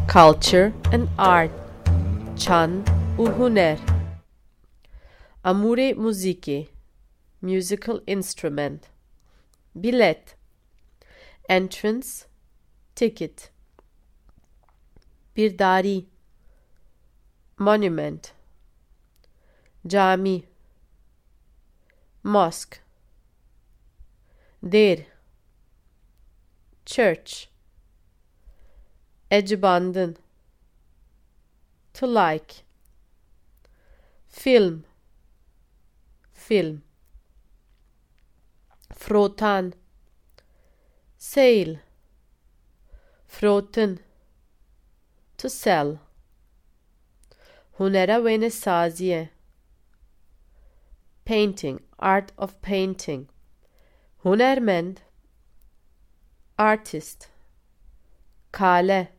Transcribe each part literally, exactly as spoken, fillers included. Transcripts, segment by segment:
culture and art, çan u huner. Amure muziki, musical instrument. Bilet, entrance, ticket. Birdari, monument. Cami, mosque. Der, church. Ecibandın, to like. Film, film. Frotan, sale. Froten, to sell. Hunera vene saziye, painting, art of painting. Hunermend, artist. Kale,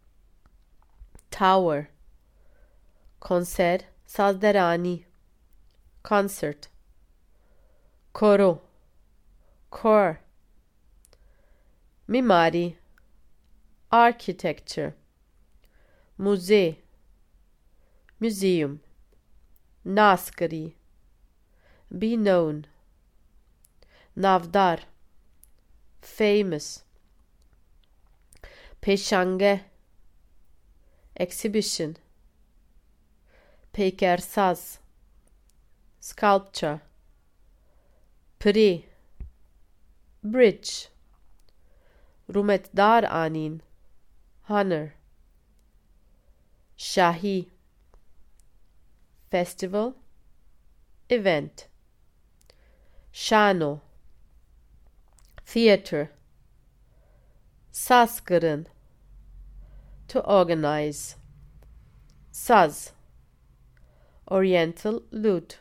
tower. Konser, sazderani, concert. Koro, core. Mimari, architecture. Muze, museum. Naskari, be known. Navdar, famous. Peşange, exhibition. Peykersaz, sculpture. Pri, bridge. Rumetdar anin, honor. Shahi, festival, event. Shano, theater. Saskırın, to organize. Saz, oriental lute.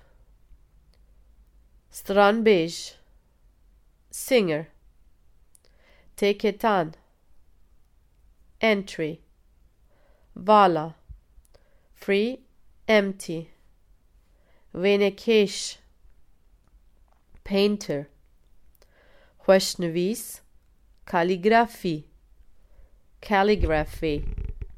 Stranbej, singer. Teketan, entry. Vala, free, empty. Venekesh, painter. Khoshnevis, calligraphy, calligraphy.